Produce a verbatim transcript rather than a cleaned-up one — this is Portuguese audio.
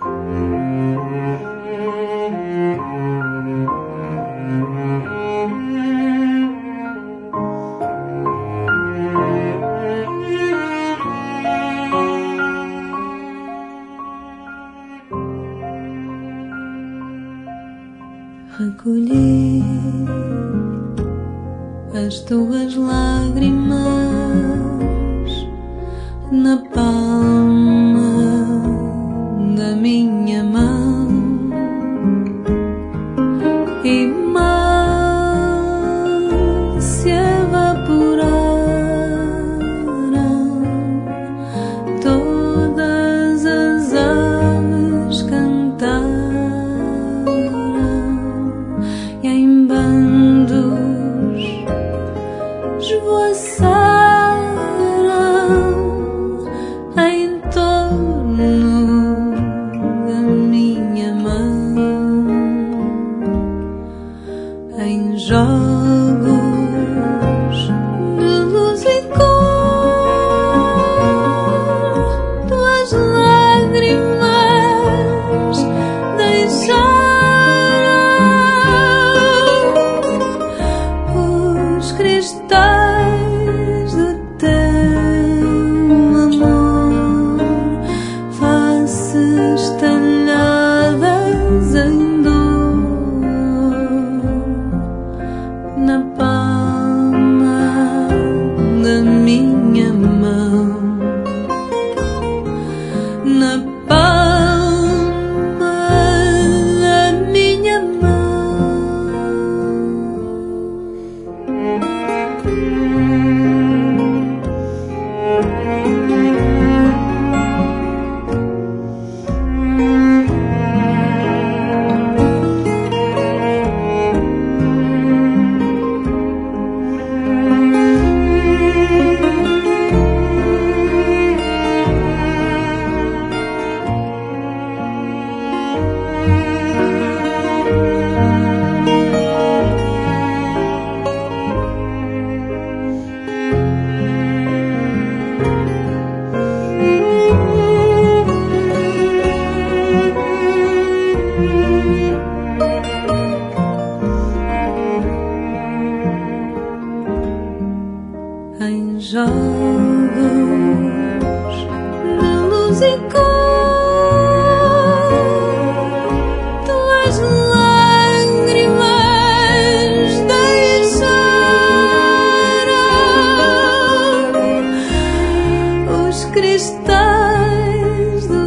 Recolhi as tuas lágrimas na palma da minha mão e mal se evaporaram todas as aves cantaram e em bandos esvoaçaram em torno da minha mão em jogos de luz e cor. Tuas lágrimas deixaram os cristais do teu amor, faces talhadas em dor na palma da minha mão, na palma da minha mão. Em jogos de luz e cor, tuas lágrimas deixaram os cristais do